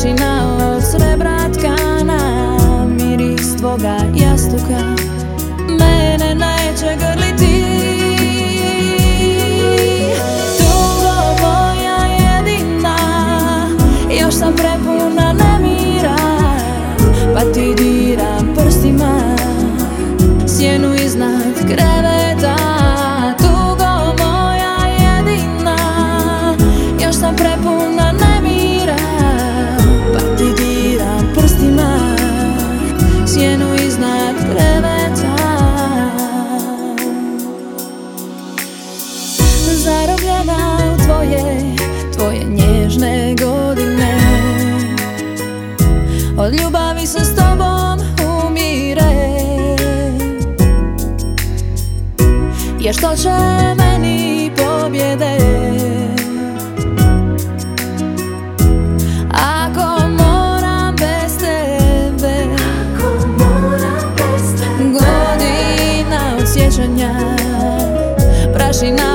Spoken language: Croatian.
prašina od srebra tkana, miris tvoga jastuka mene neće grliti. Tugo moja jedina, još sam prepuna nemira, pa ti diram prstima sjenu iznad kreveta. Tugo moja jedina, još sam prepuna nemira, pa ti diram prstima sjenu iznad kreveta. Zarobljena u tvoje nježne godine, od ljubavi se s tobom umire. Jer što će meni pobjede ako moram bez tebe? Godina od sjećanja, prašina